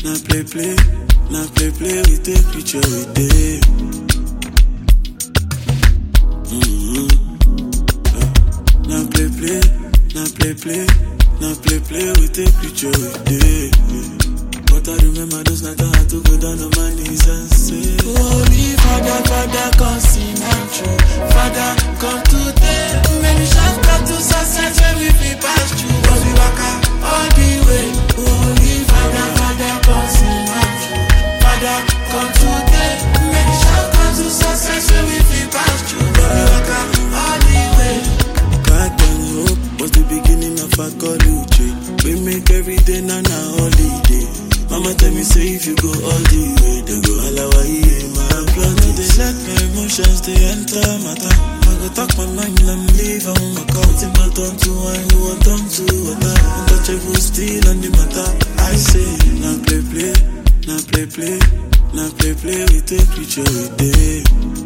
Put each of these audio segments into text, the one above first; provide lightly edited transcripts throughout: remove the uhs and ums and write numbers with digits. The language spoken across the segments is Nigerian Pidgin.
play, we take picture with day. Now play, we take picture with day. But I remember those nights I had to go down on my knees and say, Holy Father, Father, come see my true. Father, come today. Maybe shout out to success when we feel past you. But we walk out all the way. Holy Father, Father, come see my true. Father, come today. Maybe shout out to success when we feel past you. But we walk out all the way. God damn hope was the beginning of a college. We make every day now a holiday. Mama tell me say if you go all the way, then go Hawaii. My blood no they let my emotions they enter matter. I go talk my mind, let me leave on my couch. If I turn to wine, who want turn to water. Untouchable still on the matter. I say now play, we take picture with day.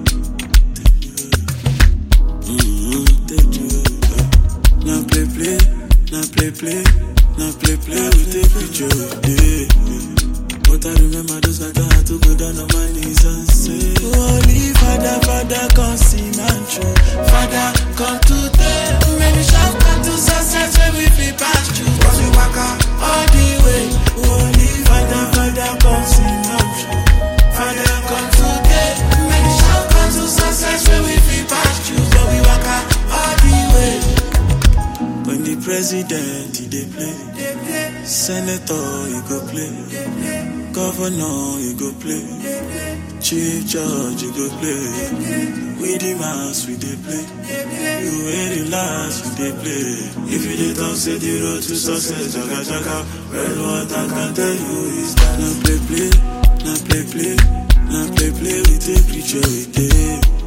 Now play, we take picture with day. But I remember those nights I had to go down on my knees and say, Holy Father, Father, come see my true. Father, come today. Maybe shout out to success when we feel past you. But we walk out all the way. Holy Father, Father, come see my true. Father, come today. Maybe shout out to success when we feel past you. But we walk out all the way. When the president, they play. Senator, you go play. Governor, you go play. Chief Judge, you go play. We the mass, we dey play. You wear the last, we dey play. If you dey talk, say the road to success, jaga jaga. Well, what I can tell you is that now play, we take picture with day.